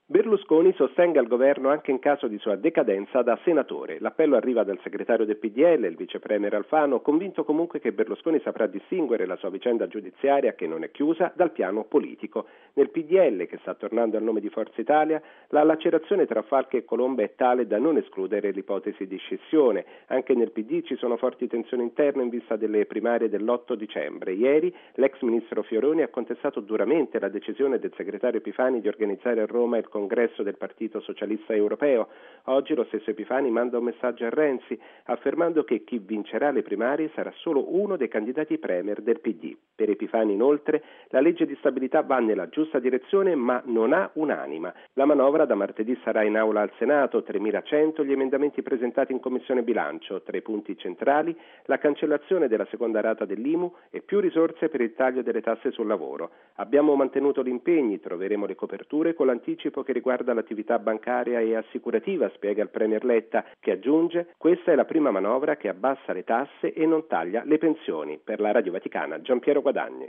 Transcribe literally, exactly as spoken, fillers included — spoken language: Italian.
Berlusconi sostenga il governo anche in caso di sua decadenza da senatore. L'appello arriva dal segretario del P D L, il vice premier Alfano, convinto comunque che Berlusconi saprà distinguere la sua vicenda giudiziaria, che non è chiusa, dal piano politico. Nel P D L, che sta tornando al nome di Forza Italia, la lacerazione tra Falchi e Colomba è tale da non escludere l'ipotesi di scissione. Anche nel P D ci sono forti tensioni interne in vista delle primarie dell'otto dicembre. Ieri l'ex ministro Fioroni ha contestato duramente la decisione del segretario Epifani di organizzare a Roma il congresso del Partito Socialista Europeo. Oggi lo stesso Epifani manda un messaggio a Renzi affermando che chi vincerà le primarie sarà solo uno dei candidati premier del P D. Per Epifani inoltre la legge di stabilità va nella giusta direzione ma non ha un'anima. La manovra da martedì sarà in aula al Senato, tremilacento gli emendamenti presentati in Commissione Bilancio, tra i punti centrali la cancellazione della seconda rata dell'I M U e più risorse per il taglio delle tasse sul lavoro. Abbiamo mantenuto gli impegni, troveremo le coperture con l'anticipo che riguarda l'attività bancaria e assicurativa, spiega il premier Letta, che aggiunge: questa è la prima manovra che abbassa le tasse e non taglia le pensioni. Per la Radio Vaticana, Giampiero Guadagni.